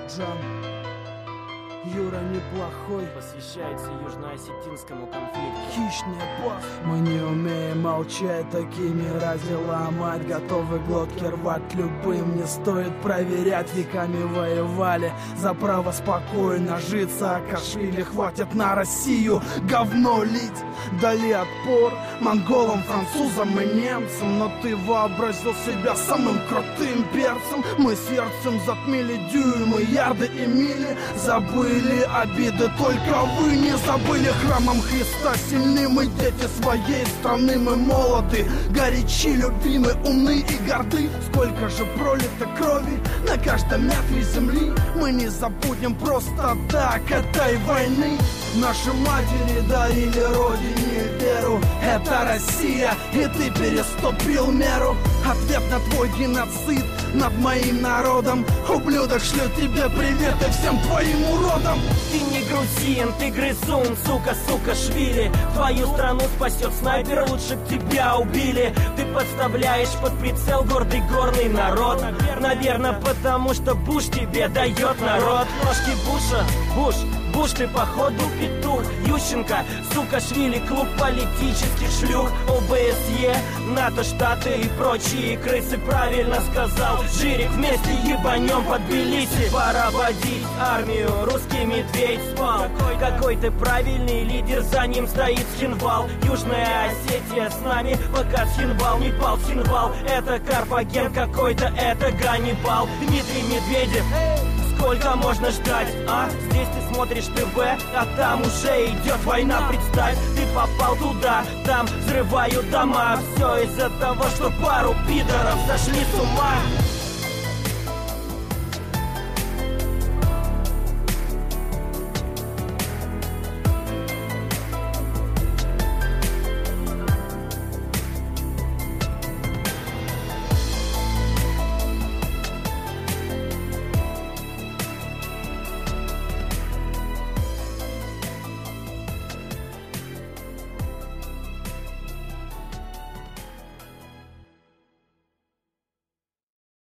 Азербайджан. Юра неплохой, посвящается южно-осетинскому конфликту. Хищный босс. Мы не умеем молчать, такими родила мать. Готовы глотки рвать любым, не стоит проверять. Веками воевали за право спокойно жить. Саакашвили хватит на Россию говно лить. Дали отпор монголам, французам и немцам. Но ты вообразил себя самым крутым перцем. Мы сердцем затмили дюймы, ярды и мили. Забыли обиды, только вы не забыли. Храмом Христа сильны мы, дети своей страны. Мы молоды, горячи, любимы, умны и горды. Сколько же пролито крови на каждом метре земли. Мы не забудем просто так этой войны. Наши матери дарили родине веру. Это Россия, и ты переступил меру. Ответ на твой геноцид над моим народом. Ублюдок, шлю тебе привет и всем твоим уродам. Ты не грузин, ты грызун, сука, Швили. Твою страну спасет снайпер, лучше б тебя убили. Ты подставляешь под прицел гордый горный народ. Наверное, потому что Буш тебе дает народ. Ножки Буша, Буш ты походу петух. Ющенко, Швили, клуб политических шлюх. ОБСЕ, НАТО, Штаты и прочие крысы. Правильно сказал Жирик, вместе ебанем под Тбилиси. Пора водить армию, русский медведь спал. Какой ты правильный лидер, за ним стоит Схинвал. Южная Осетия с нами, пока Схинвал не пал. Схинвал это Карфаген какой-то, это Ганнибал. Дмитрий Медведев, сколько можно ждать, а? Здесь ты смотришь ТВ, а там уже идет война. Представь, ты попал туда, там взрывают дома. Все из-за того, что пару пидоров сошли с ума.